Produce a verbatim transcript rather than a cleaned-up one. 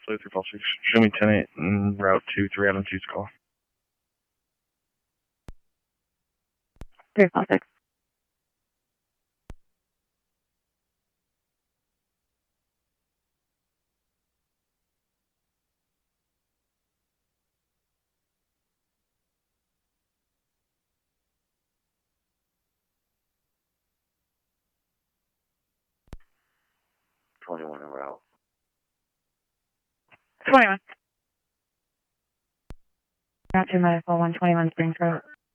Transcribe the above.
three five six. Show me ten eight and route two three Adam two's call. three five six. twenty-one en route. twenty-one. Route two medical one twenty-one Springs Road.